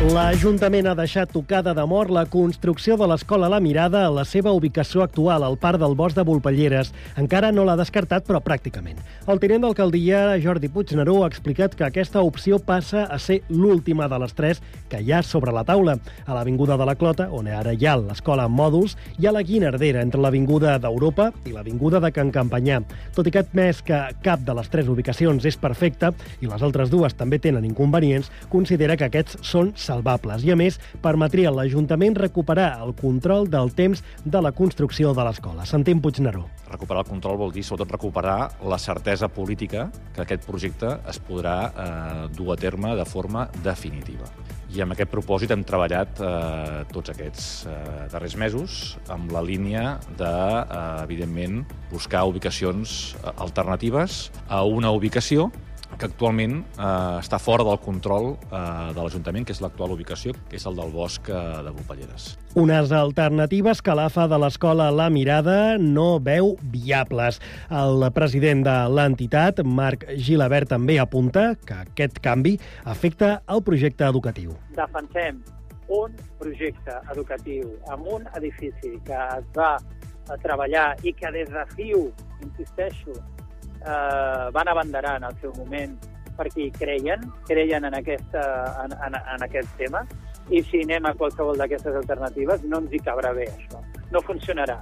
L'Ajuntament ha deixat tocada de mort la construcció de l'Escola La Mirada a la seva ubicació actual, al Parc del Bosc de Volpelleres. Encara no l'ha descartat, però pràcticament. El tinent d'alcaldia, Jordi Puigneró, ha explicat que aquesta opció passa a ser l'última de les tres que hi ha sobre la taula. A l'Avinguda de la Clota, on ara hi ha l'escola en mòduls, i a la Guinardera, entre l'Avinguda d'Europa i l'Avinguda de Can Campanyà. Tot i que ha admès que cap de les tres ubicacions és perfecta i les altres dues també tenen inconvenients, considera que aquests són salvables i, a més, permetria a l'Ajuntament recuperar el control del temps de la construcció de l'escola. Sentim Puigneró. Recuperar el control vol dir, sobretot, recuperar la certesa política que aquest projecte es podrà dur a terme de forma definitiva. I amb aquest propòsit hem treballat tots aquests darrers mesos amb la línia de, evidentment, buscar ubicacions alternatives a una ubicació que actualment està fora del control de l'Ajuntament, que és l'actual ubicació, que és el del Bosc de Volpelleres. Unes alternatives que l'AFA de l'Escola La Mirada no veu viables. El president de l'entitat, Marc Gilabert, també apunta que aquest canvi afecta el projecte educatiu. Defensem un projecte educatiu amb un edifici que es va treballar i que des de FIU, insisteixo, van abanderar en el seu moment perquè hi creien en aquest tema, i si anem a qualsevol d'aquestes alternatives no ens hi cabrà bé això. No funcionarà.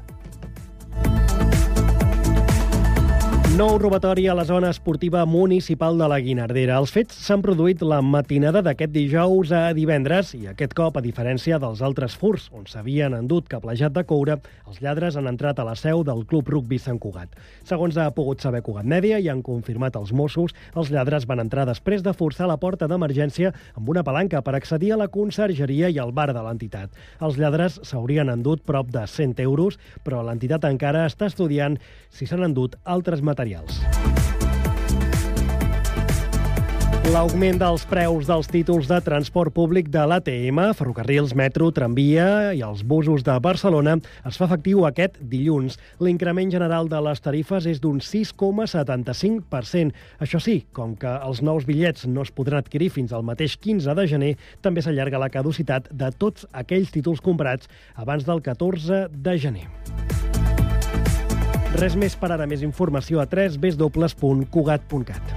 Nou robatori a la zona esportiva municipal de la Guinardera. Els fets s'han produït la matinada d'aquest dijous a divendres i aquest cop, a diferència dels altres furts, on s'havien endut cablejat de coure, els lladres han entrat a la seu del Club Rugbi Sant Cugat. Segons ha pogut saber Cugat Mèdia i han confirmat els Mossos, els lladres van entrar després de forçar la porta d'emergència amb una palanca per accedir a la consergeria i al bar de l'entitat. Els lladres s'haurien endut prop de 100 euros, però l'entitat encara està estudiant si s'han endut altres materials. L'augment dels preus dels títols de transport públic de l'ATM, ferrocarrils, metro, tramvia i els busos de Barcelona es fa efectiu aquest dilluns. L'increment general de les tarifes és d'un 6,75%. Això sí, com que els nous bitllets no es podran adquirir fins al mateix 15 de gener, també s'allarga la caducitat de tots aquells títols comprats abans del 14 de gener. Res més per ara. Més informació a www.cugat.cat.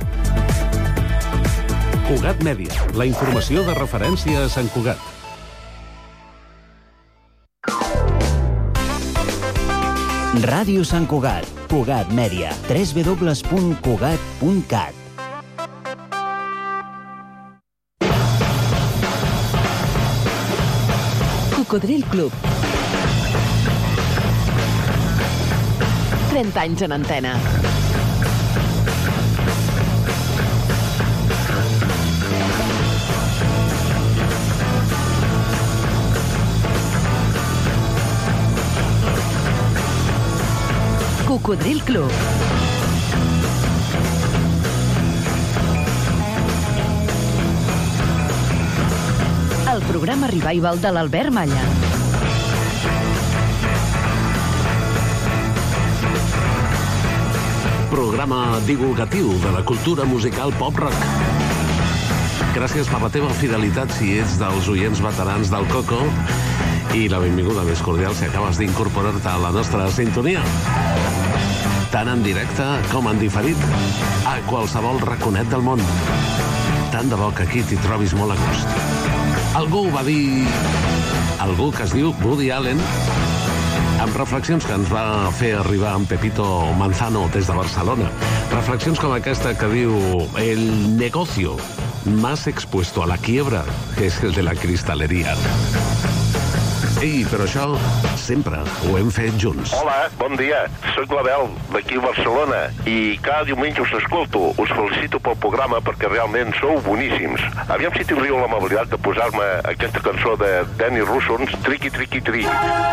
Cugat Mèdia, la informació de referència a Sant Cugat. Ràdio Sant Cugat, Cugat Mèdia, www.cugat.cat. Cocodril Club. 30 anys en antena. Cocodril Club. El programa revival de l'Albert Malla. Programa divulgatiu de la cultura musical pop-rock. Gràcies per la teva fidelitat si ets dels oients veterans del Coco i la benvinguda més cordial si acabes d'incorporar-te a la nostra sintonia. Tant en directe com en diferit, a qualsevol raconet del món. Tant de bo que aquí t'hi trobis molt a gust. Algú va dir... Algú que es diu Woody Allen, amb reflexions que ens va fer arribar en Pepito Manzano des de Barcelona. Reflexions com aquesta que diu: el negocio más expuesto a la quiebra es el de la cristalería. Ei, però això sempre ho hem fet junts. Hola, bon dia. Soc l'Abel, d'aquí a Barcelona, i cada diumenge us escolto. Us felicito pel programa perquè realment sou boníssims. Aviam si tindríeu l'amabilitat de posar-me aquesta cançó de Danny Russons, Triqui, Triqui, Tri.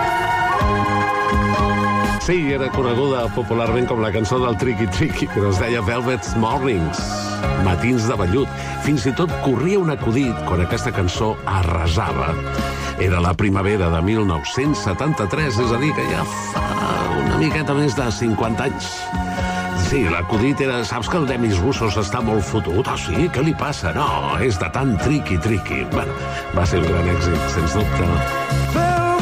Sí, era coneguda popularment com la cançó del Triqui Triqui, però es deia Velvet Mornings, matins de vellut. Fins i tot corria un acudit quan aquesta cançó arrasava. Era la primavera de 1973, és a dir, que ja fa una miqueta més de 50 anys. Sí, l'acudit era... Saps que el Demis Roussos està molt fotut? Ah, sí? Què li passa? No, és de tant triqui-triqui. Bueno, va ser un gran èxit, sens dubte.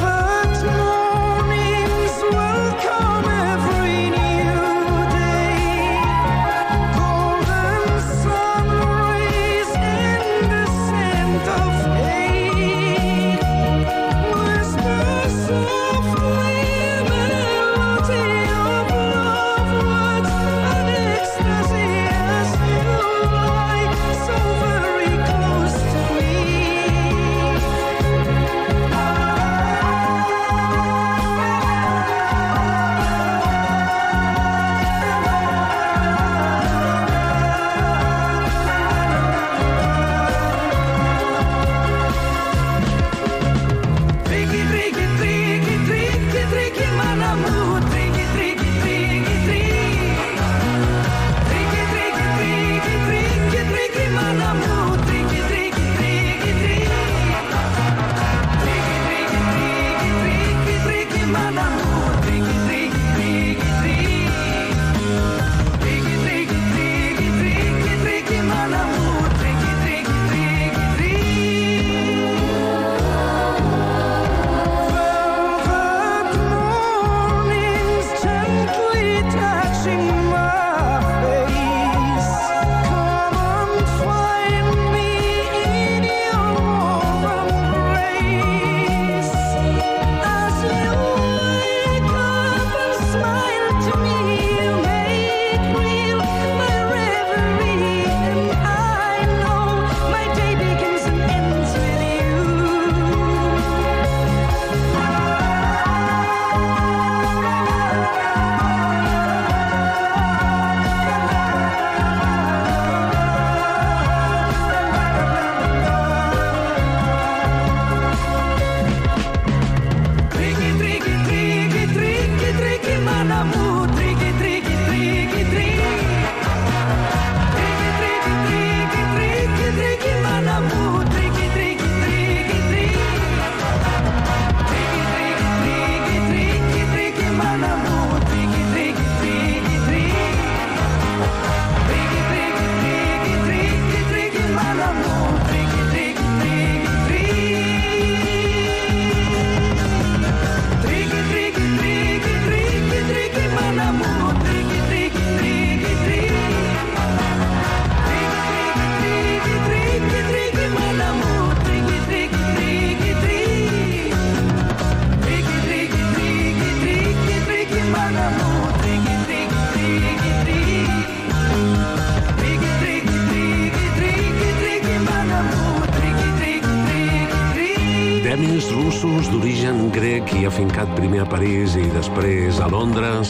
Demis Roussos, d'origen grec i afincat primer a París i després a Londres,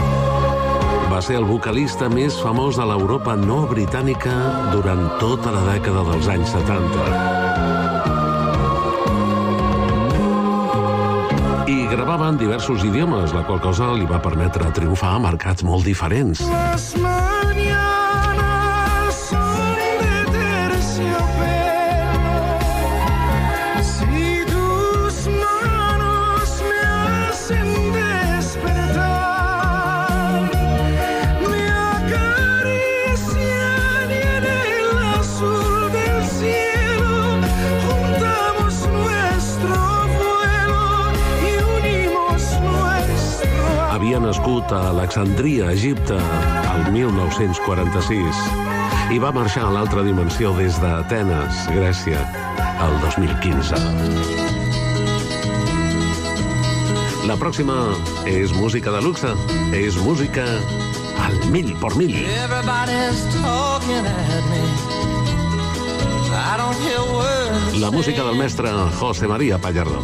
va ser el vocalista més famós de l'Europa no britànica durant tota la dècada dels anys 70. I gravava en diversos idiomes, la qual cosa li va permetre triomfar a mercats molt diferents. Havia nascut a Alexandria, Egipte, el 1946 i va marxar a l'altra dimensió des d'Atenes, Grècia, el 2015. La pròxima és música de luxe, és música al 1000 por 1000. La música del mestre José María Pallardo.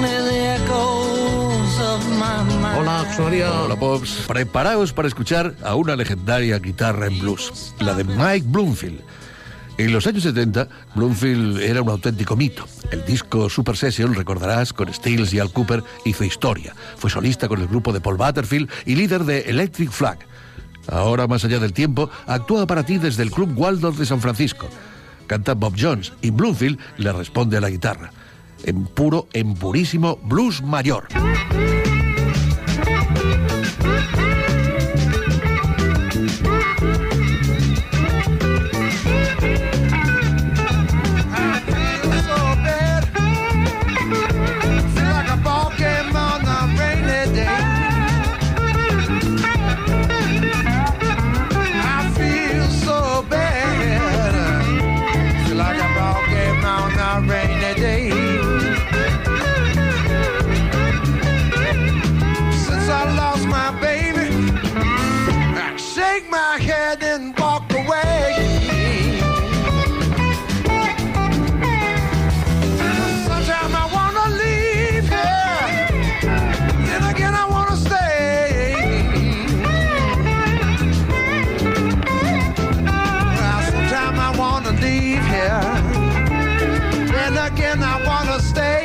Hola, José María. Hola, Pops. Preparaos para escuchar a una legendaria guitarra en blues, la de Mike Bloomfield. En los años 70, Bloomfield era un auténtico mito. El disco Super Session, recordarás, con Stills y Al Cooper, hizo historia. Fue solista con el grupo de Paul Butterfield y líder de Electric Flag. Ahora, más allá del tiempo, actúa para ti desde el Club Waldorf de San Francisco. Canta Bob Jones y Bloomfield le responde a la guitarra. En purísimo blues mayor. shake my head and walk away. Sometimes I wanna leave here, then again I wanna stay. Well, sometimes I wanna leave here, then again I wanna stay.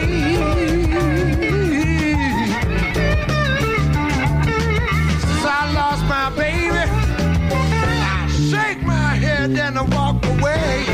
Since I lost my baby, I shake my head and I walk away.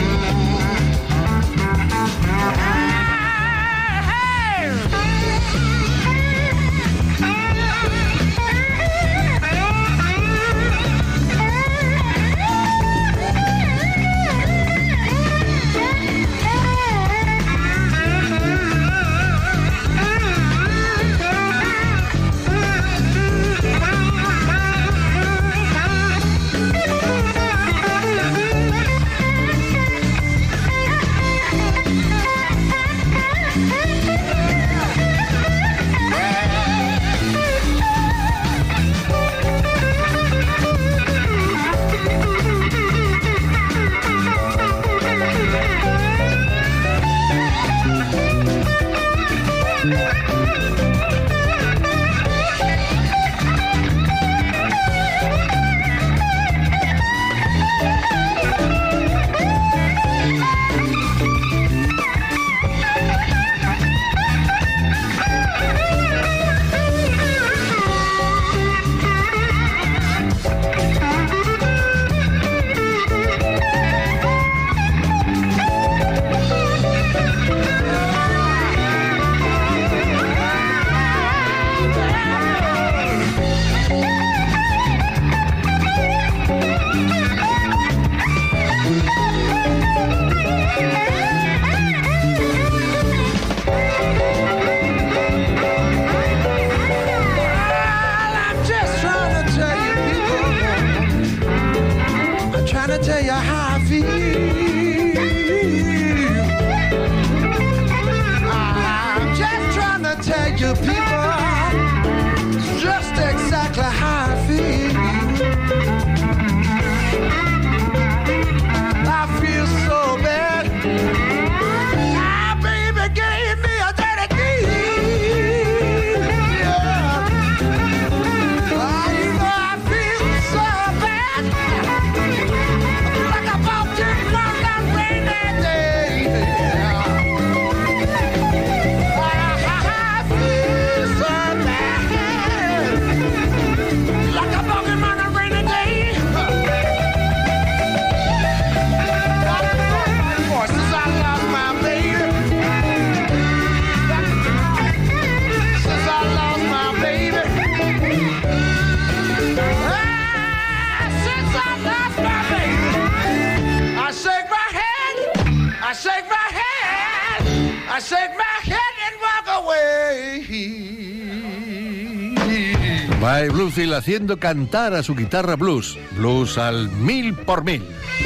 Mike Bloomfield haciendo cantar a su guitarra blues. Blues al 1000 por 1000.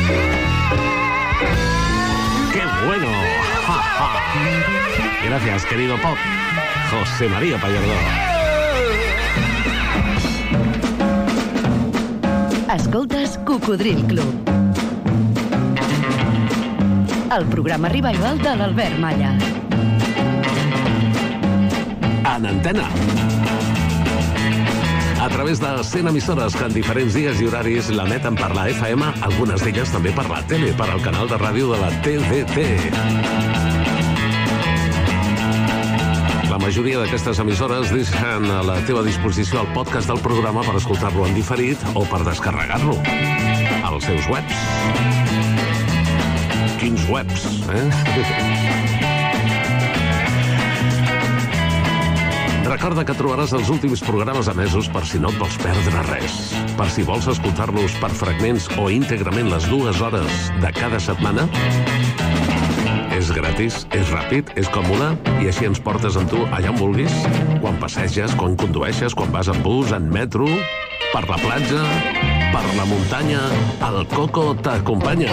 ¡Qué bueno! Gracias, querido Pop. José María Pallardó. Escoltes Cocodril Club. El programa revival de l'Albert Malla. En antena. A través de 100 emissores que en diferents dies i horaris l'emeten per la FM, algunes d'elles també per la tele, per al canal de ràdio de la TDT. La majoria d'aquestes emissores deixen a la teva disposició el podcast del programa per escoltar-lo en diferit o per descarregar-lo als seus webs. Quins webs, Recorda que trobaràs els últims programes emesos per si no et vols perdre res. Per si vols escoltar-los per fragments o íntegrament les 2 hores de cada setmana. És gratis, és ràpid, és còmode i així ens portes amb tu allà on vulguis. Quan passeges, quan condueixes, quan vas en bus, en metro, per la platja, per la muntanya, el Coco t'acompanya.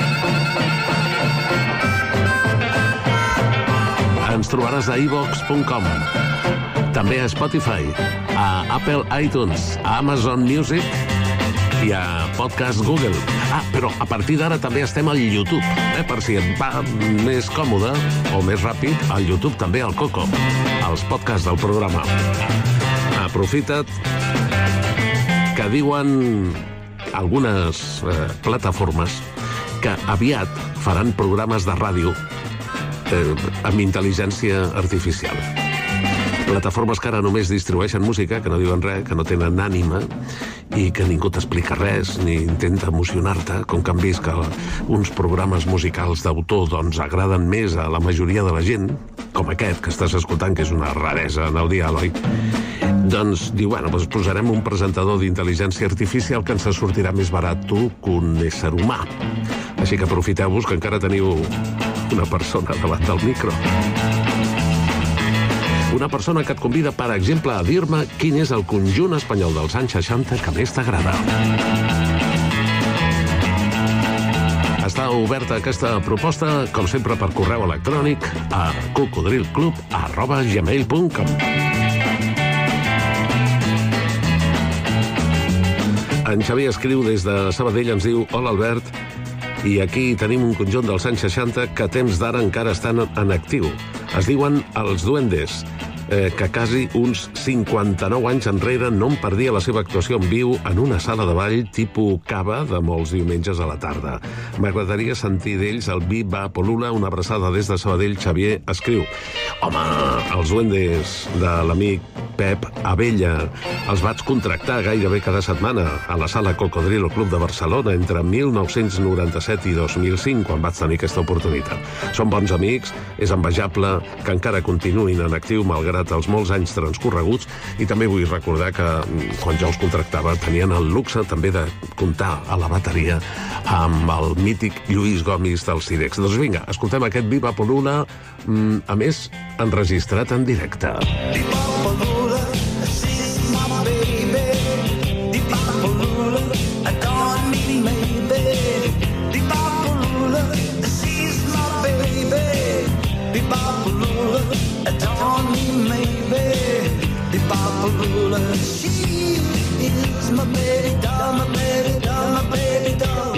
Ens trobaràs a iVox.com. També a Spotify, a Apple iTunes, a Amazon Music i a Podcast Google. Però a partir d'ara també estem al YouTube, per si et va més còmode o més ràpid, al YouTube també al Coco, als podcasts del programa. Aprofita't que diuen algunes plataformes que aviat faran programes de ràdio amb intel·ligència artificial. Plataformes que ara només distribueixen música, que no diuen res, que no tenen ànima i que ningú t'explica res ni intenta emocionar-te, com que han vist que uns programes musicals d'autor doncs agraden més a la majoria de la gent, com aquest que estàs escoltant, que és una raresa en el dia, Eloi. Doncs diu, doncs posarem un presentador d'intel·ligència artificial que ens sortirà més barat tu que un ésser humà. Així que aprofiteu-vos que encara teniu una persona davant del micro. Una persona que et convida, per exemple, a dir-me quin és el conjunt espanyol dels anys 60 que més t'agrada. Està oberta aquesta proposta, com sempre, per correu electrònic a cocodrilclub@gmail.com. En Xavier escriu des de Sabadell, ens diu: hola, Albert, i aquí tenim un conjunt dels anys 60 que a temps d'ara encara estan en actiu. Es diuen Els Duendes, que quasi uns 59 anys enrere no em perdia la seva actuació en viu en una sala de ball tipus cava de molts diumenges a la tarda. M'agradaria sentir d'ells el Viva Polula. Una abraçada des de Sabadell. Xavier escriu: home, els Duendes de l'amic Pep Abella els vaig contractar gairebé cada setmana a la sala Cocodrilo Club de Barcelona entre 1997 i 2005, quan vaig tenir aquesta oportunitat. Són bons amics, és envejable que encara continuïn en actiu malgrat els molts anys transcorreguts, i també vull recordar que quan jo els contractava tenien el luxe també de comptar a la bateria amb el mític Lluís Gomis del Cirex. Doncs vinga, escoltem aquest Viva Polula, a més, enregistrat en directe. She is my baby doll, my baby doll, my baby doll.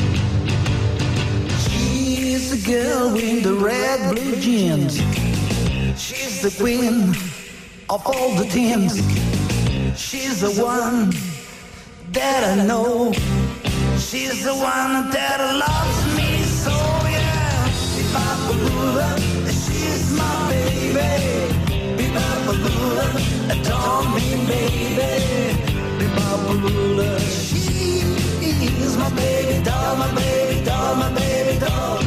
She's the girl with the red blue jeans. She's the queen of all the teens. She's the one that I know. She's the one that loves me so, yeah. Bebopalula, she's my baby. Bebopalula, adore me, baby. Bebopalula, she is my baby doll, my baby doll, my baby doll.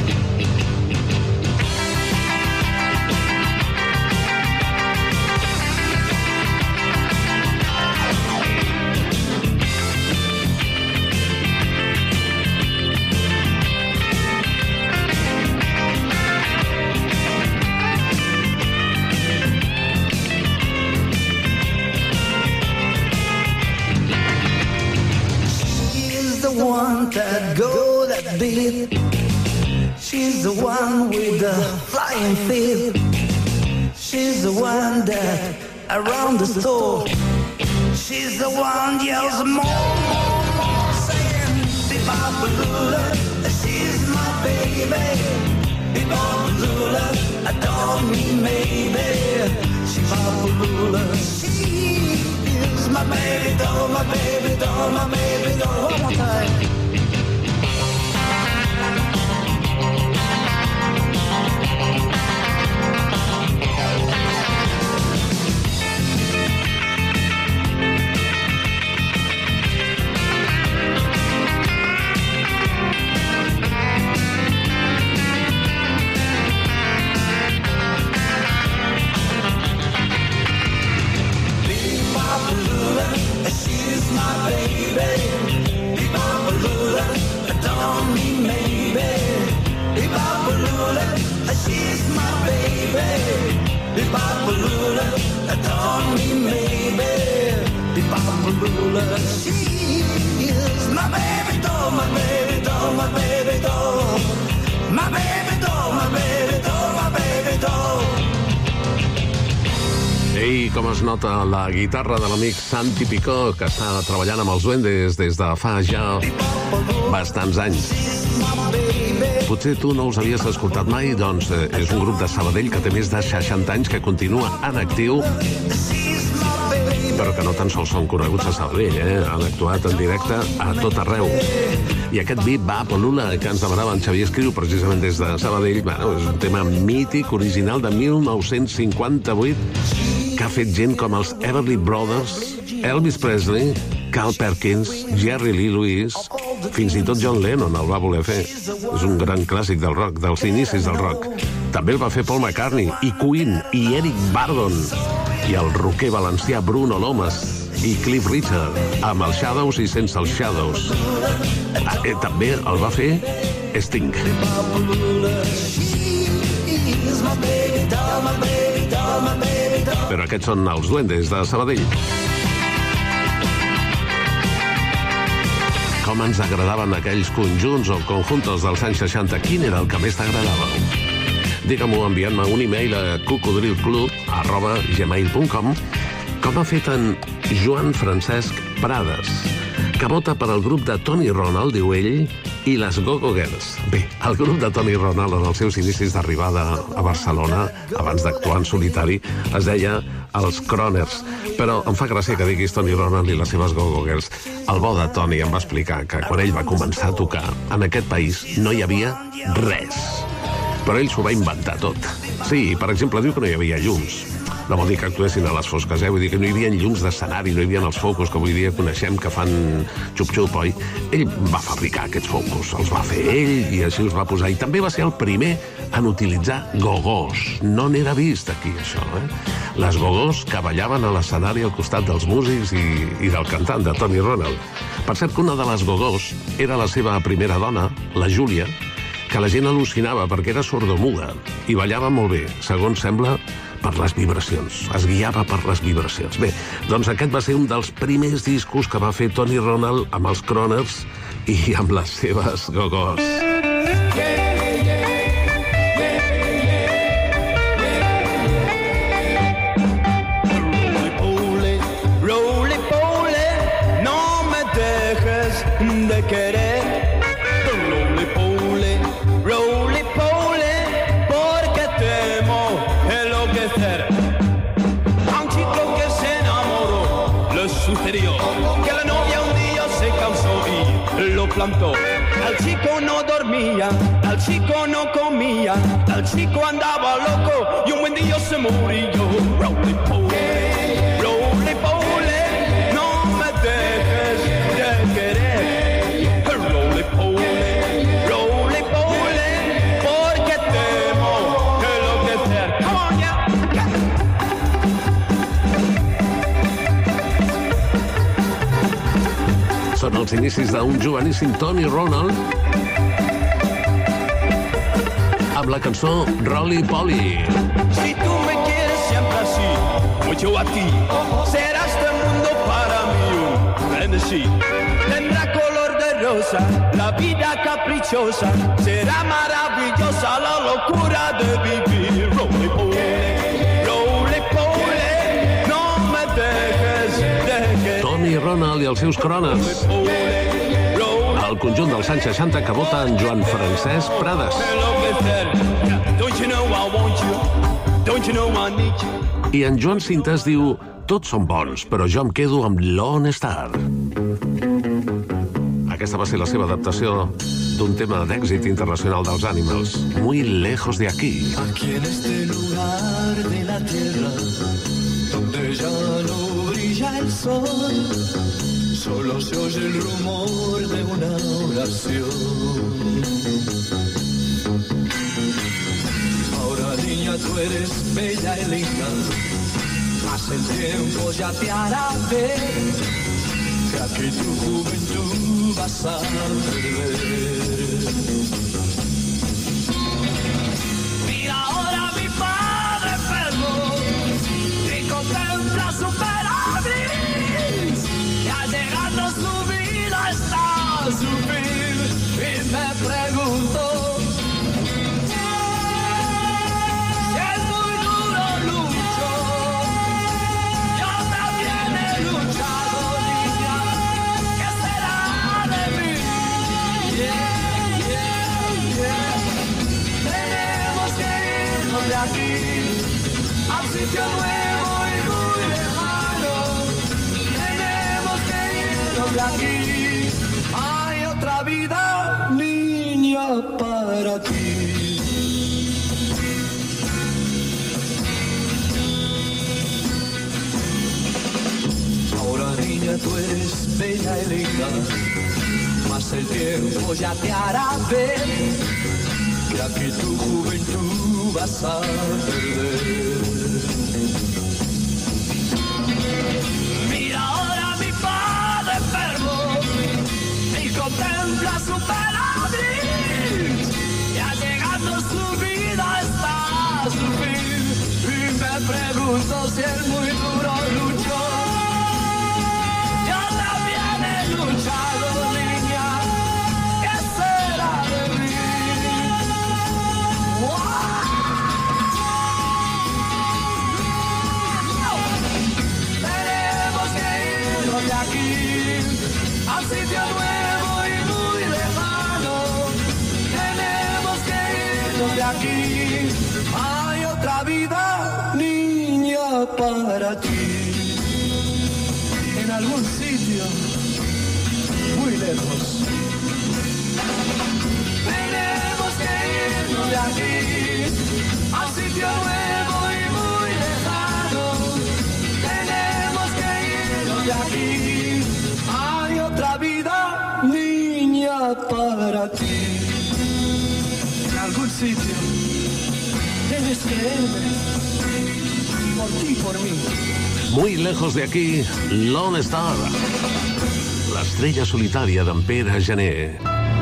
One that go that beat. She's the one with the flying feet. She's the one that around the store. She's the one yells more, more, more, saying Bebopalula, she's my baby. Bebopalula, adore me, maybe. Bebopalula, she is my baby doll, my baby doll, my baby doll. One more time. She's my baby. Bebopalula. I com es nota la guitarra de l'amic Santi Picó, que està treballant amb els Duendes des de fa ja bastants anys. Potser tu no els havies escoltat mai, doncs és un grup de Sabadell que té més de 60 anys, que continua en actiu, però que no tan sols són coneguts a Sabadell, han actuat en directe a tot arreu. I aquest beat va Polula, que ens demanava en Xavier Escriu, precisament des de Sabadell, bueno, és un tema mític, original de 1958, que ha fet gent com els Everly Brothers, Elvis Presley, Carl Perkins, Jerry Lee Lewis, fins i tot John Lennon el va voler fer. És un gran clàssic del rock, dels inicis del rock. També el va fer Paul McCartney, i Queen, i Eric Burdon, i el rocker valencià Bruno Lomas, i Cliff Richard, amb els Shadows i sense els Shadows. També el va fer Sting. Però aquests són els Duendes de Sabadell. Com ens agradaven aquells conjunts o conjuntos dels anys 60? Quin era el que més t'agradava? Digue-m'ho enviant-me un e-mail a cocodrilclub@gmail.com, com ha fet en Joan Francesc Prades, que vota per al grup de Tony Ronald, diu ell, i les Go-Go Girls. Bé, el grup de Tony Ronald, en els seus inicis d'arribada a Barcelona, abans d'actuar en solitari, es deia els Croners. Però em fa gràcia que diguis Tony Ronald i les seves Go-Go Girls. El bo de Tony em va explicar que quan ell va començar a tocar, en aquest país no hi havia res. Però ell s'ho va inventar tot. Sí, per exemple, diu que no hi havia llums. No vol dir que actuessin a les fosques, vull dir que no hi havia llums d'escenari, no hi havia els focus que avui dia coneixem que fan xup-xup, oi? Ell va fabricar aquests focus, els va fer ell i així els va posar. I també va ser el primer en utilitzar gogós. No n'era vist aquí, això, Les gogós que ballaven a l'escenari al costat dels músics i del cantant, de Tony Ronald. Per cert que una de les gogós era la seva primera dona, la Júlia, que la gent al·lucinava perquè era sordomuda i ballava molt bé, segons sembla, per les vibracions. Es guiava per les vibracions. Bé, doncs aquest va ser un dels primers discos que va fer Tony Ronald amb els Croners i amb les seves gogós. No me dejes de querer. Que la novia un día se cansó y lo plantó. El chico no dormía, el chico no comía, el chico andaba loco y un buen día se murió. Roly poly, no me dejes de querer. Roly poly, porque temo enloquecer. Come on, yeah. Són els inicis d'un joveníssim Tony Ronald amb la cançó Roly Poly. Si tú me quieres siempre así, mucho a ti, será este mundo para mí un frenesí. Tendrá color de rosa, la vida caprichosa, será maravillosa la locura de vivir. Roly poly, no me dejes de querer. Tony Ronald i els seus Croners. El conjunt dels anys 60 que vota en Joan Francesc Prades. I en Joan Cintas diu: tots són bons, però jo em quedo amb Lone Star. Aquesta va ser la seva adaptació d'un tema d'èxit internacional dels Animals, Muy lejos de aquí. Aquí en este lugar de la tierra, donde ya no brilla el sol, solo se oye el rumor de una oración. Ahora, niña, tú eres bella y linda, mas el tiempo ya te hará ver que aquí tu juventud vas a perder. Mira ahora mi padre enfermo y contempla su feliz, ya llegando su vida está a su fin y me pregunto si es muy duro lucho sitio nuevo y muy lejano. Tenemos que irnos de aquí. Hay otra vida, niña, para ti. Ahora, niña, tú eres bella y linda, mas el tiempo ya te hará ver que aquí tu juventud vas a perder. Mira ahora mi padre enfermo y contempla su peladrín, ya llegando su vida está a su fin, y me pregunto si es muy duro luchó. Yo también he luchado, niña, ¿qué será de mí? Tenemos que irnos de aquí al sitio nuevo y muy lejano. Tenemos que irnos de aquí. Hay otra vida, niña, para ti. En algún sitio muy lejos. Tenemos que irnos de aquí al sitio nuevo y muy lejano. Tenemos que irnos de aquí. Hay otra vida, niña, para ti. En algún sitio tienes que irme. Por ti, por mí. Muy lejos de aquí, Lone Star, la estrella solitaria d'en Pere Gené.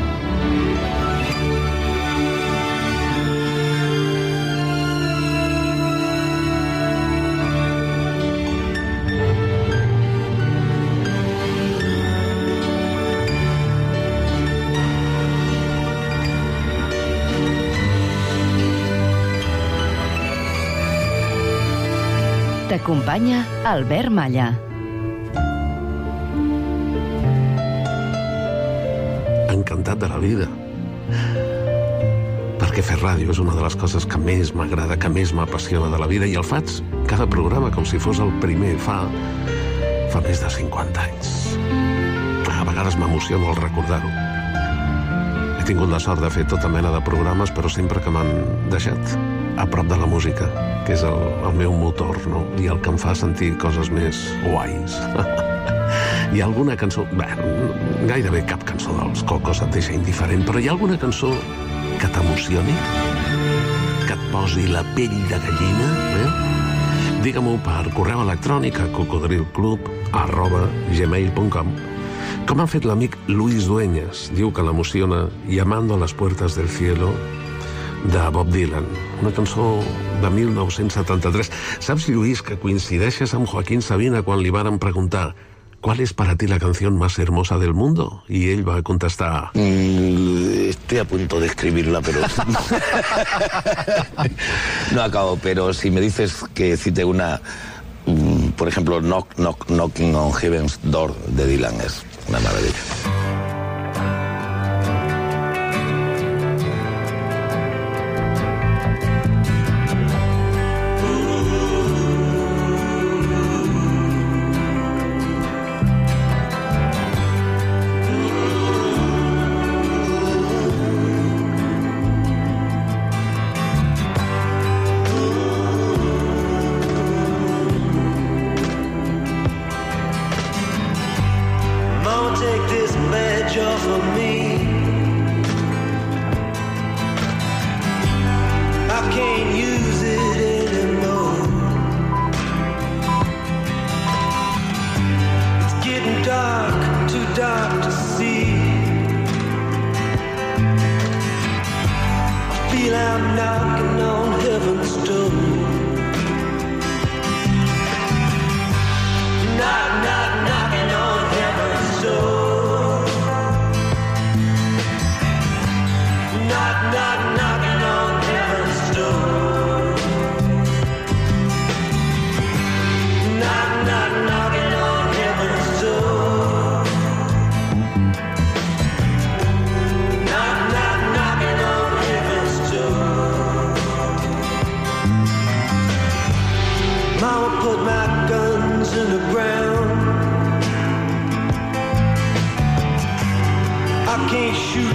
T'acompanya Albert Malla. Encantat de la vida. Perquè fer ràdio és una de les coses que més m'agrada, que més m'apassiona de la vida, i el faig cada programa com si fos el primer fa més de 50 anys. A vegades m'emociono al recordar-ho. He tingut la sort de fer tota mena de programes, però sempre que m'han deixat a prop de la música, que és el meu motor, no? I el que em fa sentir coses més guais. Hi ha alguna cançó... Bé, gairebé cap cançó dels Cocos et deixa indiferent, però hi ha alguna cançó que t'emocioni? Que et posi la pell de gallina? Digue-m'ho per correu electrònic a cocodrilclub@gmail.com, com ha fet l'amic Luis Dueñas. Diu que l'emociona Llamando a las puertas del cielo, de Bob Dylan, una cançó de 1973. Saps, Lluís, que coincideixes amb Joaquín Sabina quan li varen preguntar ¿cuál es para ti la canción más hermosa del mundo? Y él va a contestar... Estoy a punto de escribirla, pero... no acabo, pero si me dices que cite una... por ejemplo, Knocking on Heaven's Door de Dylan, es una maravilla.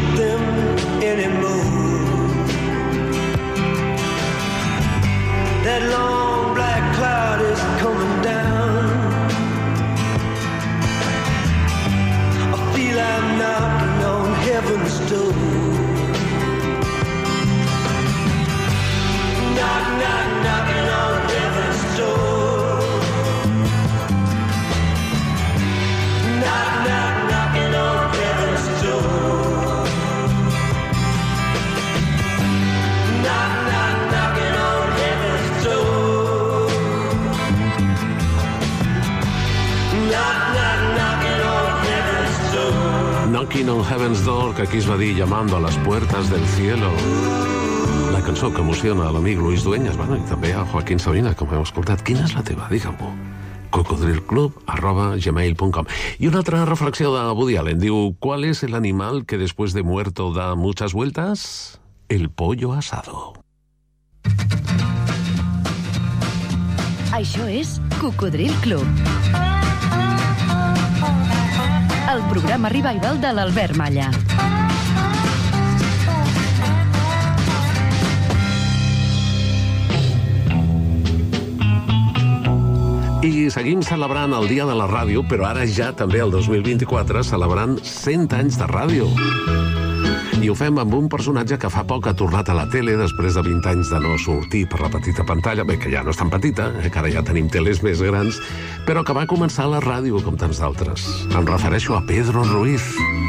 with them anymore. That long black cloud is coming down. I feel I'm knocking on heaven's door. Knock, knock, knocking on heaven's door. Knock, knock, knocking on heaven's door. Knock, knock, knocking on heaven's door. Knock, knock, knocking on heaven's door. Knocking on Heaven's Door, que aquí es va dir llamando a las puertas del cielo. La cançó que emociona a l'amic Luis Dueñas, bueno, i també a Joaquín Sabina, com hem escoltat. Quina és la teva? Digue-m'ho. cocodrilclub@gmail.com. Y una otra reflexión de Woody Allen. Digo, ¿cuál es el animal que después de muerto da muchas vueltas? El pollo asado. Això és Cocodril Club. El programa revival de l'Albert Malla. I seguim celebrant el Dia de la Ràdio, però ara ja també el 2024 celebrant 100 anys de ràdio. I ho fem amb un personatge que fa poc ha tornat a la tele després de 20 anys de no sortir per la petita pantalla, bé, que ja no és tan petita, que ara ja tenim teles més grans, però que va començar a la ràdio com tants d'altres. Em refereixo a Pedro Ruiz.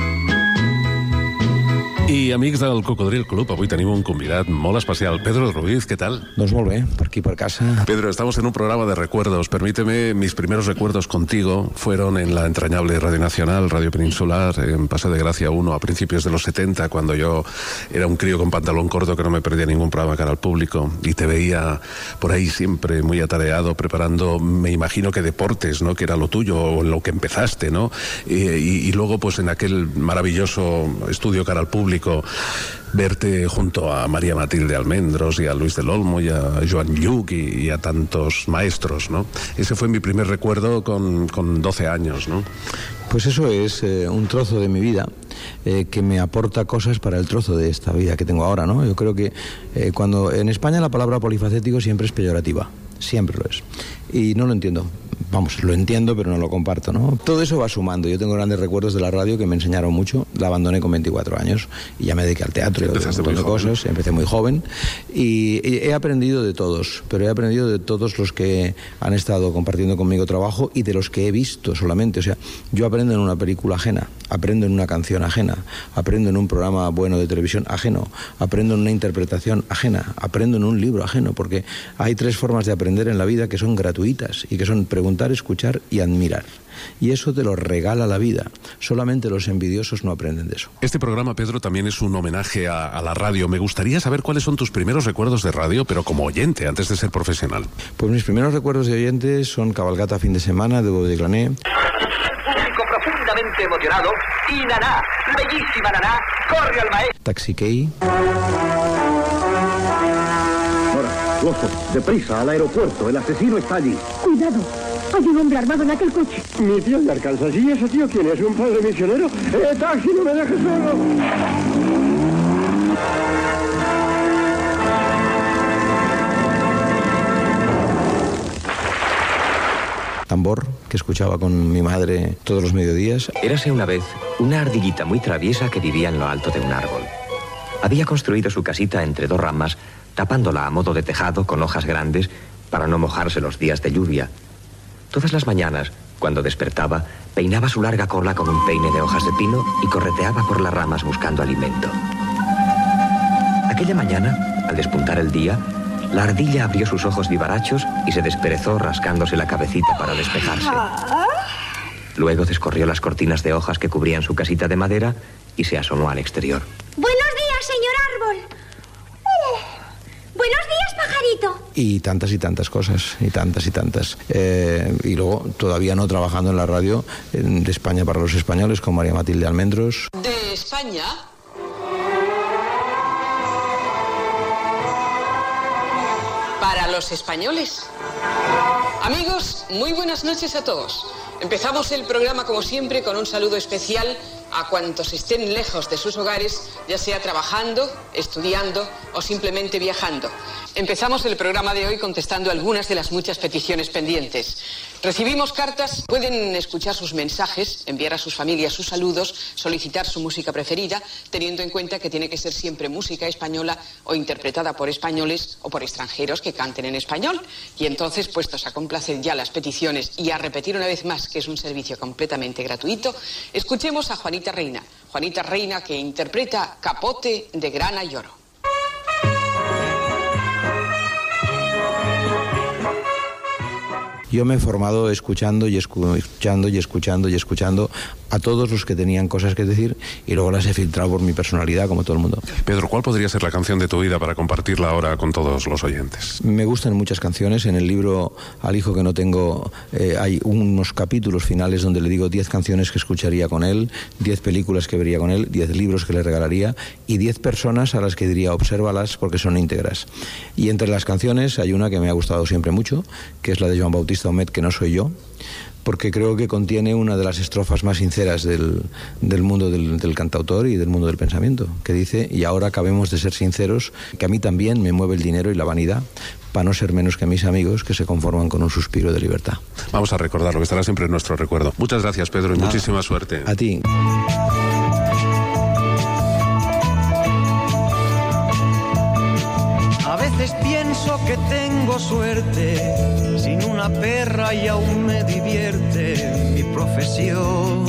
I amics del Cocodril Club, avui tenim un convidat molt especial. Pedro Ruiz, ¿qué tal? Doncs molt bé, por aquí por casa. Pedro, estamos en un programa de recuerdos. Permíteme, mis primeros recuerdos contigo fueron en la entrañable Radio Nacional, Radio Peninsular, en Paseo de Gracia 1, a principios de los 70, cuando yo era un crío con pantalón corto que no me perdía ningún programa cara al público, y te veía por ahí siempre muy atareado, preparando, me imagino que deportes, ¿no?, que era lo tuyo, o lo que empezaste, ¿no? Y luego, pues en aquel maravilloso estudio cara al público, verte junto a María Matilde Almendros y a Luis del Olmo y a Joan Lluc y a tantos maestros, ¿no? Ese fue mi primer recuerdo con 12 años, ¿no? Pues eso es un trozo de mi vida que me aporta cosas para el trozo de esta vida que tengo ahora, ¿no? Yo creo que cuando en España la palabra polifacético siempre es peyorativa, siempre lo es, y no lo entiendo. Vamos, lo entiendo, pero no lo comparto, ¿no? Todo eso va sumando. Yo tengo grandes recuerdos de la radio que me enseñaron mucho. La abandoné con 24 años y ya me dediqué al teatro y a un montón de cosas. Empecé muy joven y he aprendido de todos, pero he aprendido de todos los que han estado compartiendo conmigo trabajo y de los que he visto solamente. O sea, yo aprendo en una película ajena, aprendo en una canción ajena, aprendo en un programa bueno de televisión ajeno, aprendo en una interpretación ajena, aprendo en un libro ajeno, porque hay 3 formas de aprender en la vida que son gratuitas y que son preguntar, escuchar y admirar. Y eso te lo regala la vida. Solamente los envidiosos no aprenden de eso. Este programa, Pedro, también es un homenaje a la radio. Me gustaría saber cuáles son tus primeros recuerdos de radio, pero como oyente, antes de ser profesional. Pues mis primeros recuerdos de oyente son Cabalgata fin de semana de Hugo de Glané. El público profundamente emocionado y Naná, bellísima Naná, corre al maestro. Taxi Key. Lozo, deprisa, al aeropuerto. El asesino está allí. Cuidado. Hay un hombre armado en aquel coche. Mi tío de Arkansas. ¿Y ese tío quién es? ¿Un padre misionero? ¡Taxi, no me dejes solo! Tambor, que escuchaba con mi madre todos los mediodías. Érase una vez una ardillita muy traviesa que vivía en lo alto de un árbol. Había construido su casita entre 2 ramas, tapándola a modo de tejado con hojas grandes para no mojarse los días de lluvia. Todas las mañanas, cuando despertaba, peinaba su larga cola con un peine de hojas de pino y correteaba por las ramas buscando alimento. Aquella mañana, al despuntar el día, la ardilla abrió sus ojos vivarachos y se desperezó rascándose la cabecita para despejarse. Luego descorrió las cortinas de hojas que cubrían su casita de madera y se asomó al exterior. Buenos días, señor árbol. Buenos días, pajarito. Y tantas cosas, y tantas. Y luego, todavía no trabajando en la radio de España para los españoles con María Matilde Almendros. De España para los españoles. Amigos, muy buenas noches a todos. Empezamos el programa, como siempre, con un saludo especial a cuantos estén lejos de sus hogares, ya sea trabajando, estudiando o simplemente viajando. Empezamos el programa de hoy contestando algunas de las muchas peticiones pendientes. Recibimos cartas, pueden escuchar sus mensajes, enviar a sus familias sus saludos, solicitar su música preferida, teniendo en cuenta que tiene que ser siempre música española o interpretada por españoles o por extranjeros que canten en español. Y entonces, puestos a complacer ya las peticiones y a repetir una vez más que es un servicio completamente gratuito, escuchemos a Juanita Reina. Juanita Reina, que interpreta Capote de Grana y Oro. Yo me he formado escuchando y escuchando y escuchando y escuchando a todos los que tenían cosas que decir y luego las he filtrado por mi personalidad, como todo el mundo. Pedro, ¿cuál podría ser la canción de tu vida para compartirla ahora con todos los oyentes? Me gustan muchas canciones. En el libro Al hijo que no tengo hay unos capítulos finales donde le digo 10 canciones que escucharía con él, 10 películas que vería con él, 10 libros que le regalaría y 10 personas a las que diría obsérvalas porque son íntegras. Y entre las canciones hay una que me ha gustado siempre mucho, que es la de Joan Bautista Omet, Que no soy yo, porque creo que contiene una de las estrofas más sinceras del mundo del cantautor y del mundo del pensamiento, que dice: y ahora acabemos de ser sinceros, que a mí también me mueve el dinero y la vanidad, para no ser menos que mis amigos que se conforman con un suspiro de libertad. Vamos a recordarlo, que estará siempre en nuestro recuerdo. Muchas gracias, Pedro, y muchísima suerte. A ti. A veces pienso que tengo suerte, sin una perra y aún me divierte mi profesión.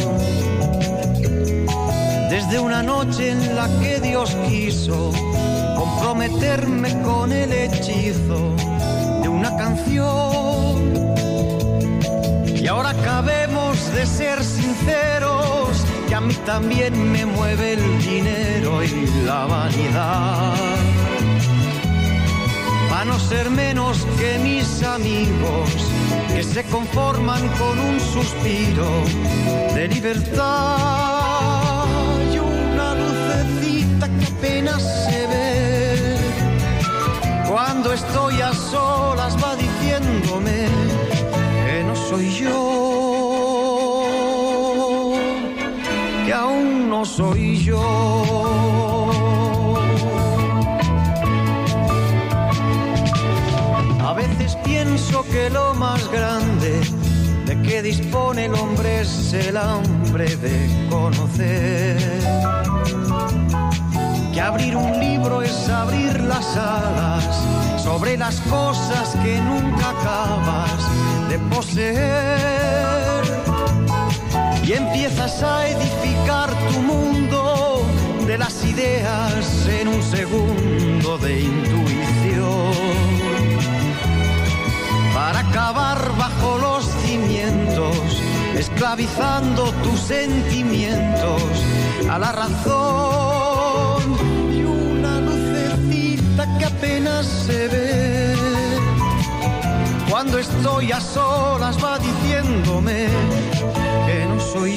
Desde una noche en la que Dios quiso comprometerme con el hechizo de una canción. Y ahora acabemos de ser sinceros, que a mí también me mueve el dinero y la vanidad. A no ser menos que mis amigos, que se conforman con un suspiro de libertad. Y una lucecita que apenas se ve, cuando estoy a solas va diciéndome que no soy yo, que aún no soy yo. A veces pienso que lo más grande de que dispone el hombre es el hambre de conocer. Que abrir un libro es abrir las alas sobre las cosas que nunca acabas de poseer. Y empiezas a edificar tu mundo de las ideas en un segundo de intuición. Para acabar bajo los cimientos, esclavizando tus sentimientos a la razón. Y una lucecita que apenas se ve, cuando estoy a solas va diciéndome que no soy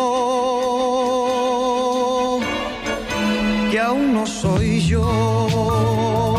yo, que aún no soy yo.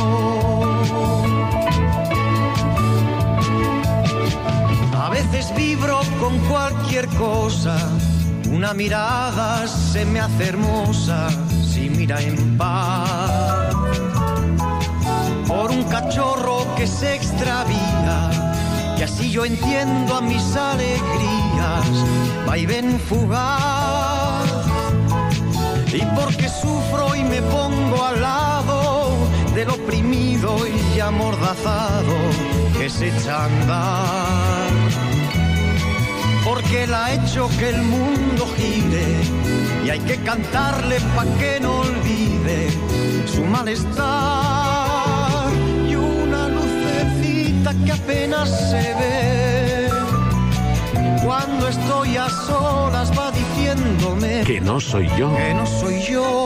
A veces vibro con cualquier cosa, una mirada se me hace hermosa si mira en paz. Por un cachorro que se extravía, y así yo entiendo a mis alegrías, va y ven fugaz. Y porque sufro y me pongo al lado del oprimido y amordazado que se echa a andar. Porque él ha hecho que el mundo gire y hay que cantarle pa' que no olvide su malestar. Y una lucecita que apenas se ve, cuando estoy a solas va diciéndome que no soy yo, que no soy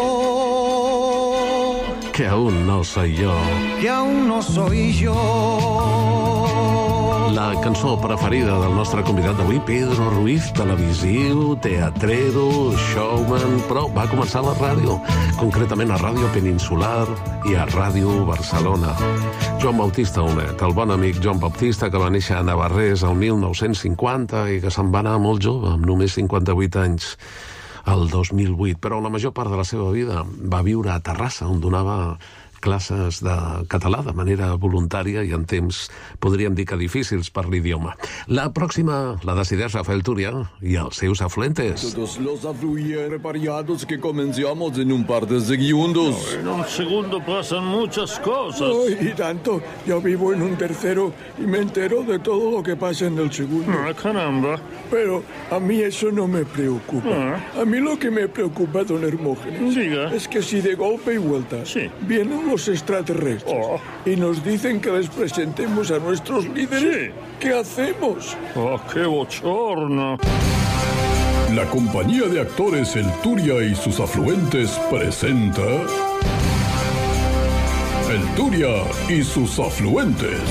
yo, que aún no soy yo, que aún no soy yo. La cançó preferida del nostre convidat d'avui, Pedro Ruiz, televisiu, teatrero, showman, però va començar a la ràdio, concretament a Ràdio Peninsular i a Ràdio Barcelona. Joan Bautista Omet, el bon amic Joan Baptista, que va néixer a Navarrés el 1950 i que se'n va anar molt jove, amb només 58 anys. el 2008, però la major part de la seva vida va viure a Terrassa, on donava classes de català de manera voluntària i en temps, podríem dir que difícils per l'idioma. La pròxima la decideix Rafael Túria i els seus afluentes. Todos los afluentes preparados que comenzamos en un par de segundos. En un segundo pasan muchas cosas. Ay, y tanto. Yo vivo en un tercero y me entero de todo lo que pasa en el segundo. Ah, caramba. Pero a mí eso no me preocupa. A mí lo que me preocupa, don Hermógenes, es que si de golpe y vuelta vienen los extraterrestres y nos dicen que les presentemos a nuestros líderes, ¿qué hacemos? ¡Oh, qué bochorno! La compañía de actores El Túria y sus afluentes presenta El Túria y sus afluentes.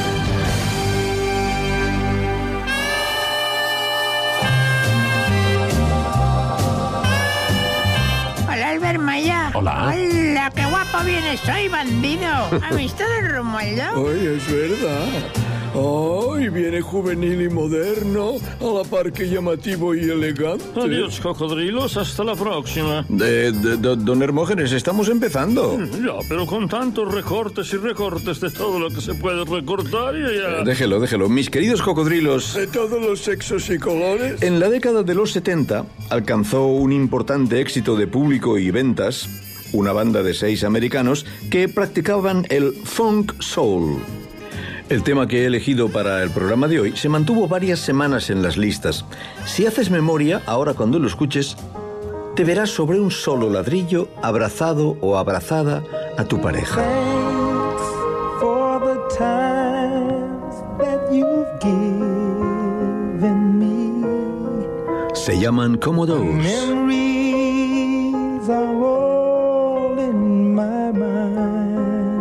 Hola, Albert Maya. Hola. Hola, qué guapo vienes hoy, bandido. ¿Amistad de Romualdo? Ay, es verdad. Ay, viene juvenil y moderno, a la par que llamativo y elegante. Adiós, cocodrilos, hasta la próxima. Don Hermógenes, estamos empezando. Ya, pero con tantos recortes y recortes de todo lo que se puede recortar y ya... Déjelo. Mis queridos cocodrilos... De todos los sexos y colores. En la década de los 70 alcanzó un importante éxito de público y ventas una banda de 6 americanos que practicaban el funk soul. El tema que he elegido para el programa de hoy se mantuvo varias semanas en las listas. Si haces memoria, ahora cuando lo escuches, te verás sobre un solo ladrillo, abrazado o abrazada a tu pareja. Thanks for the times that you've given me. Se llaman Commodores. Memories are all in my mind.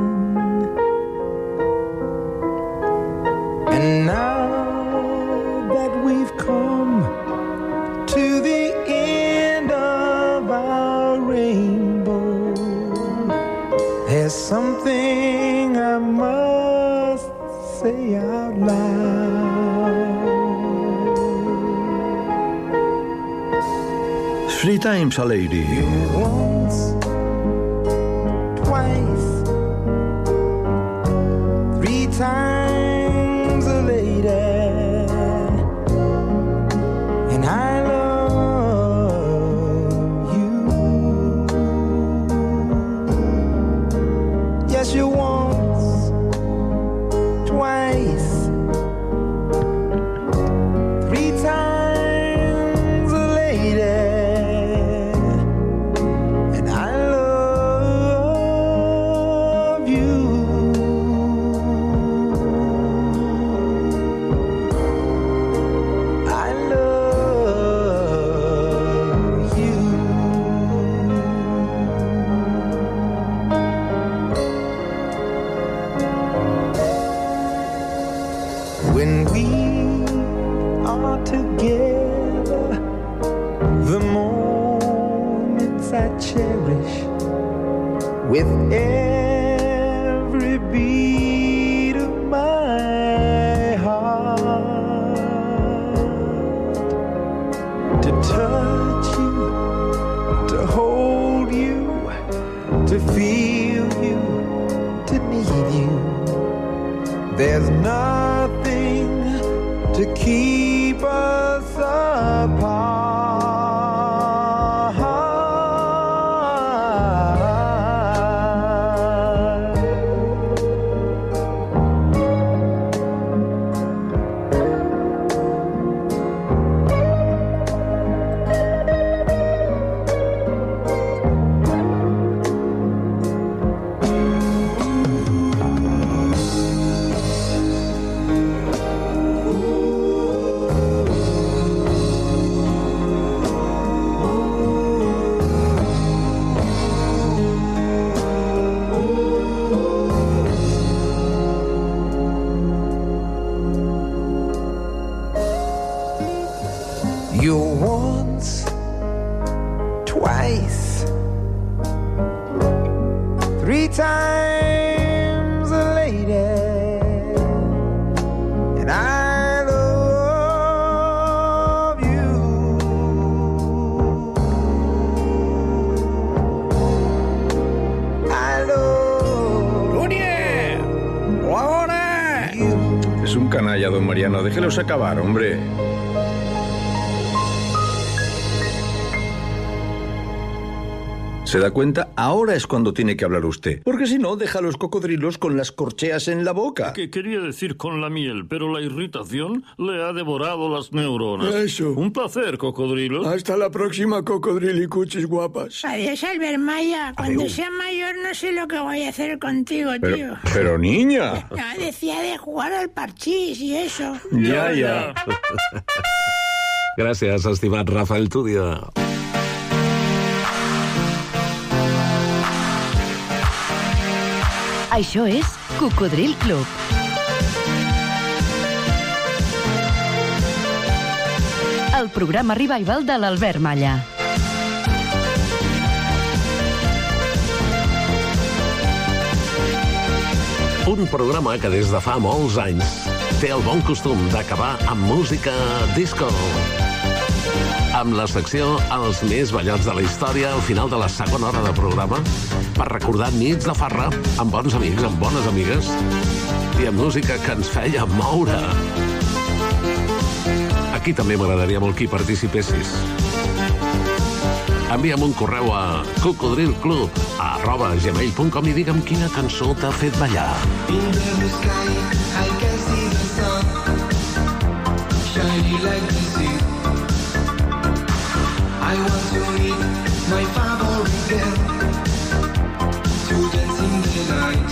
And now that we've come to the end of our rainbow, there's something I must say out loud. 3 times a lady. Once, twice, 3 times a lady, and I love you. Yes, you once, twice, 3 times a lady, and I love you. I love you. When we are together, the moments I cherish with every beat of my heart. To touch you, to hold you, to feel you, to need you. There's nothing to keep us apart. You once, twice, 3 times a lady, and I love you. Es un canalla, don Mariano. Déjelos acabar, hombre. ¿Se da cuenta? Ahora es cuando tiene que hablar usted. Porque si no, deja a los cocodrilos con las corcheas en la boca. Que quería decir con la miel, pero la irritación le ha devorado las neuronas. Eso. Un placer, cocodrilos. Hasta la próxima, cocodrilicuchis guapas. Adiós, Albert Maya. Cuando sea mayor no sé lo que voy a hacer contigo, tío. Pero niña. No, decía de jugar al parchís y eso. Ja. Gràcies, estimat Rafael Tudia. Això és Cocodril Club. El programa revival de l'Albert Malla. Un programa que des de fa molts anys té el bon costum d'acabar amb música disco. Amb la secció Els més ballats de la història al final de la segona hora de programa per recordar nits de farra amb bons amics, amb bones amigues i amb música que ens feia moure. Aquí també m'agradaria molt que hi participessis. Envia'm un correu a cocodrilclub@gmail.com i digue'm quina cançó t'ha fet ballar. I want to meet my favorite girl to dance in the night.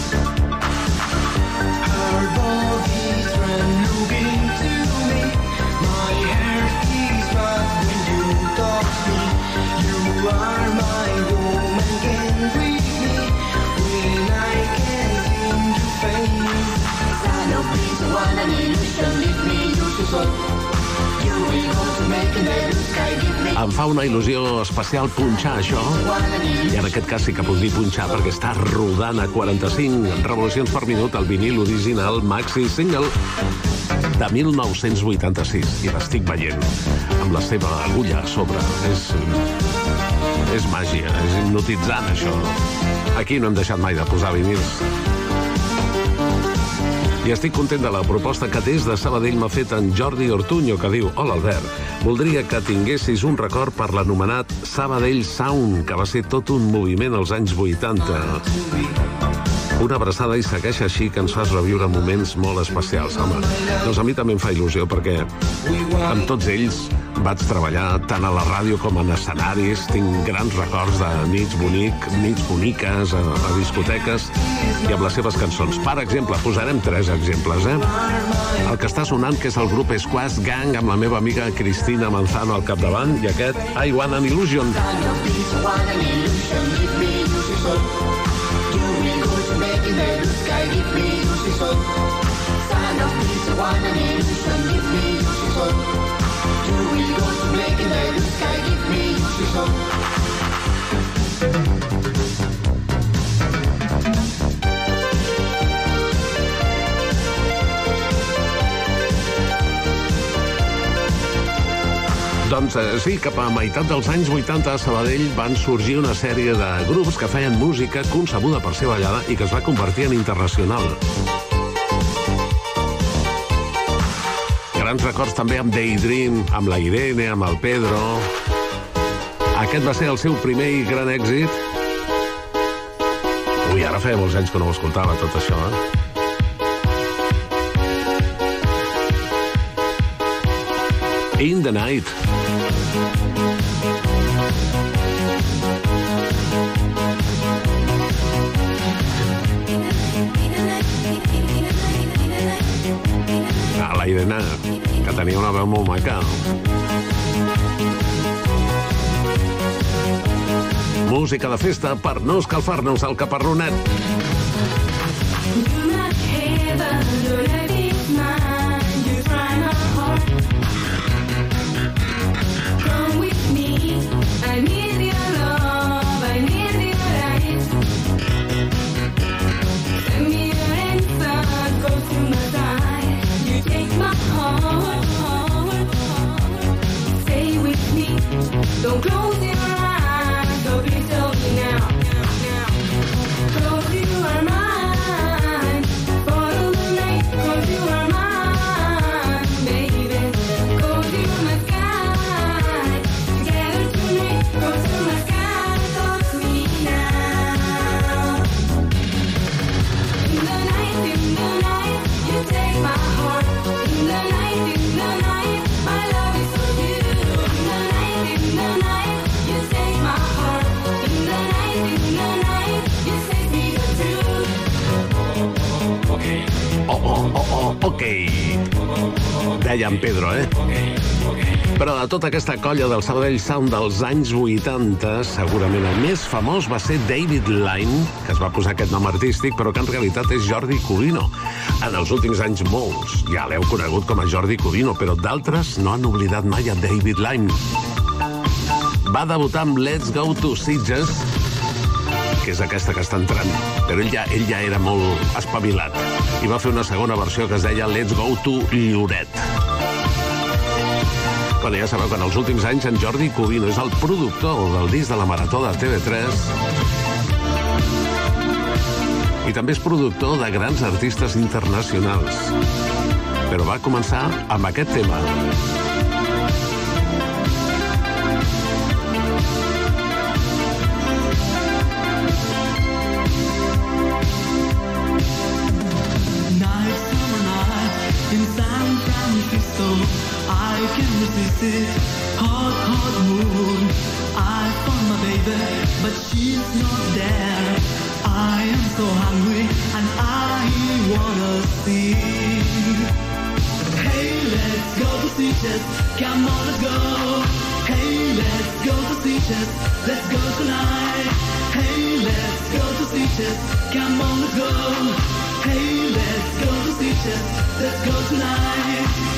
Her body's brand looking to me. My heart is right when you touch me. You are my woman, can breathe me when I can't seem to face. Son of peace, one an illusion, leave me use your soul. You will go to make the sky give me. Em fa una il·lusió especial punxar això, i en aquest cas sí que puc dir punxar perquè està rodant a 45 revolucions per minut el vinil original maxi single de 1986 i l'estic veient amb la seva agulla a sobre. És màgia, és hipnotitzant això. Aquí no hem deixat mai de posar vinils. I estic content de la proposta que des de Sabadell m'ha fet en Jordi Ortuño, que diu: hola, Albert, voldria que tinguessis un record per l'anomenat Sabadell Sound, que va ser tot un moviment als anys 80. Una abraçada i segueix així, que ens fas reviure moments molt especials. Home, doncs a mi també em fa il·lusió, perquè amb tots ells vaig treballar tant a la ràdio com en escenaris. Tinc grans records de nits boniques, a discoteques i amb les seves cançons. Per exemple, posarem 3 exemples, El que està sonant, que és el grup Squash Gang, amb la meva amiga Cristina Manzano al capdavant, i aquest, I Want an Illusion. Doncs sí, cap a meitat dels anys 80 a Sabadell van sorgir una sèrie de grups que feien música concebuda per ser ballada i que es va convertir en internacional. Grans records també amb Daydream, amb la Irene, amb el Pedro. Aquest va ser el seu primer i gran èxit. Ui, ara feia molts anys que no ho escoltava, tot això, In the Night. La Irene, que tenia una veu molt maca. Música de festa per no escalfar-nos el caparronet. Don't close your eyes, so please tell me now. Close your eyes. deia en Pedro, Però de tota aquesta colla del Sabadell Sound dels anys 80, segurament el més famós va ser David Lyne, que es va posar aquest nom artístic, però que en realitat és Jordi Covino. En els últims anys molts ja l'heu conegut com a Jordi Covino, però d'altres no han oblidat mai a David Lyne. Va debutar amb Let's Go to Sitges, que és aquesta que està entrant, però ell ja era molt espavilat, i va fer una segona versió que es deia Let's Go to Lloret. Bueno, ja sabeu que en els últims anys en Jordi Covino és el productor del disc de la Marató de TV3 i també és productor de grans artistes internacionals. Però va començar amb aquest tema. I can resist it, hot, hot moon. I found my baby, but she's not there. I am so hungry and I wanna see. Hey, let's go to Sitges, come on, let's go. Hey, let's go to Sitges, let's go tonight. Hey, let's go to Sitges, come on, let's go. Hey, let's go to Sitges, let's go tonight.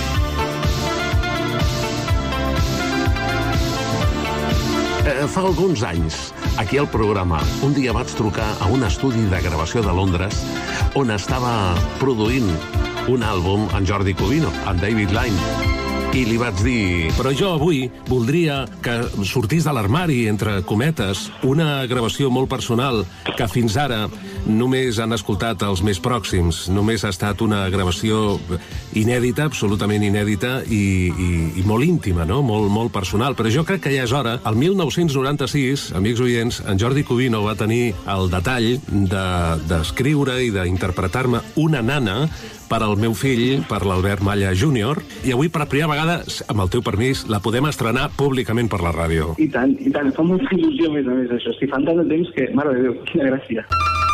Fa alguns anys, aquí al programa, un dia vaig trucar a un estudi de gravació de Londres on estava produint un àlbum en Jordi Covino, en David Lyne. I li vaig dir... Però jo avui voldria que sortís de l'armari, entre cometes, una gravació molt personal que fins ara només han escoltat els més pròxims. Només ha estat una gravació inèdita, absolutament inèdita i molt íntima, no? Molt personal. Però jo crec que ja és hora. El 1996, amics oients, en Jordi Covino va tenir el detall d'escriure i d'interpretar-me una nana per al meu fill, per l'Albert Malla Júnior, i avui, per primera vegada, amb el teu permís, la podem estrenar públicament per la ràdio. I tant, fa molta il·lusió, a més, això. Estic fan tant de temps que, mare de Déu, quina gràcia.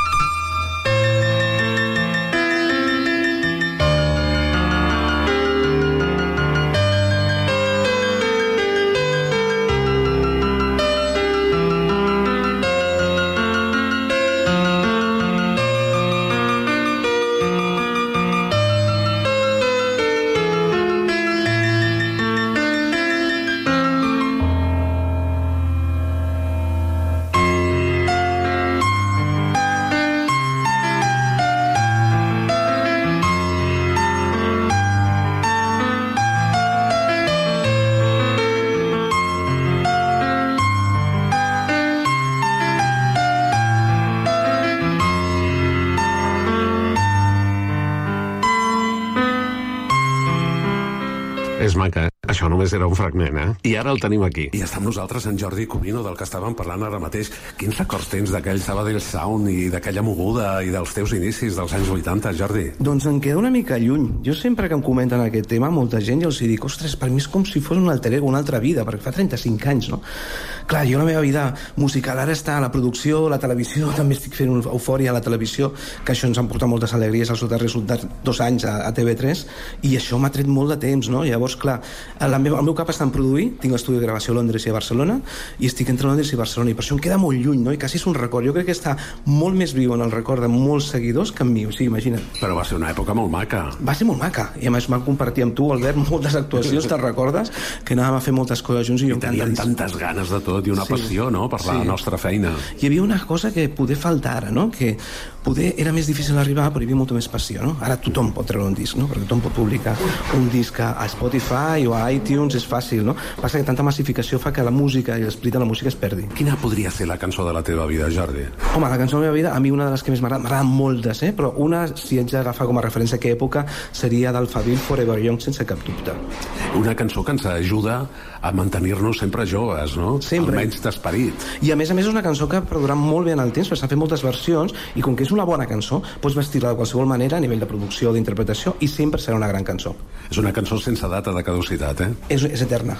És maca, Això només era un fragment, I ara el tenim aquí. I està amb nosaltres en Jordi Covino, del que estàvem parlant ara mateix. Quins records tens d'aquell Sabadell Sound i d'aquella moguda i dels teus inicis dels anys 80, Jordi? Doncs em queda una mica lluny. Jo sempre que em comenten aquest tema, molta gent, jo els dic, ostres, per mi és com si fos un alter ego, una altra vida, perquè fa 35 anys, no? Clar, jo la meva vida musical ara està a la producció, a la televisió, també estic fent una eufòria a la televisió, que això ens ha portat moltes alegries als darrers 2 anys a TV3, i això m'ha tret molt de temps, no? Llavors, clar, el meu cap està en produir, tinc l'estudi de gravació a Londres i a Barcelona, i estic entre Londres i Barcelona, i per això em queda molt lluny, no? I quasi és un record. Jo crec que està molt més viu en el record de molts seguidors que en mi, o sigui, imagina't. Però va ser una època molt maca. Va ser molt maca, i a més vam compartir amb tu, Albert, moltes actuacions, te'n recordes? Que anàvem a fer moltes coses junts i jo teníem tantes ganes de tot i una passió, no?, per la nostra feina. Hi havia una cosa que poder faltar ara, no?, que poder era més difícil arribar, però hi havia molta més passió, no? Ara tothom pot treure un disc, no?, perquè tothom pot publicar un disc a Spotify o a iTunes, és fàcil, no? Passa que tanta massificació fa que la música i l'esperit de la música es perdi. Quina podria ser la cançó de la teva vida, Jordi? Home, la cançó de la meva vida, a mi una de les que més m'agrada moltes, però una, si haig d'agafar com a referència a què època, seria d'Alphaville, Forever Young, sense cap dubte. Una cançó que ens ajuda a mantenir-nos sempre joves, no? Sempre. Almenys d'esperit. I a més és una cançó que perdurà molt bé en el temps, perquè s'han fet moltes versions, i com que és una bona cançó, pots vestir-la de qualsevol manera a nivell de producció, d'interpretació, i sempre serà una gran cançó. És una cançó sense data de caducitat, És eterna.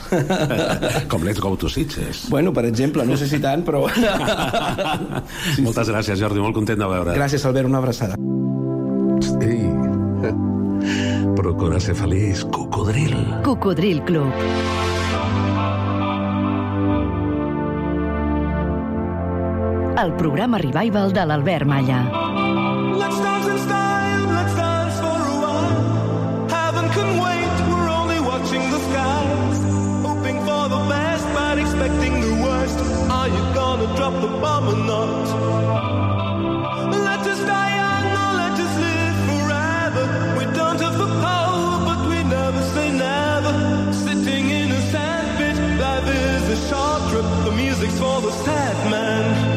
Com Let's Go to Sitges. Bueno, per exemple, no sé si tant, però... Moltes gràcies, Jordi, molt content de veure't. Gràcies, Albert, una abraçada. Ei, però con ese feliz Cocodril. Cocodril Club. El programa Revival de l'Albert Malla. Let's dance in style, let's dance for a while. Heaven can wait, we're only watching the skies. Hoping for the best, but expecting the worst. Are you gonna drop the bomb or not? Let us die young, or let us live forever. We don't have the power, but we never say never. Sitting in a sandpit, life is a short trip. The music's for the sad man.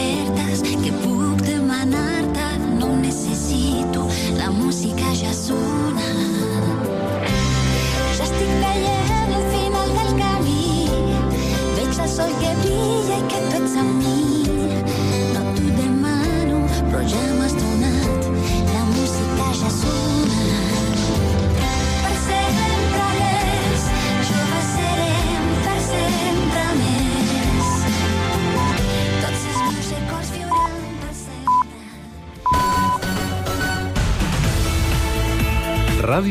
La música ja surt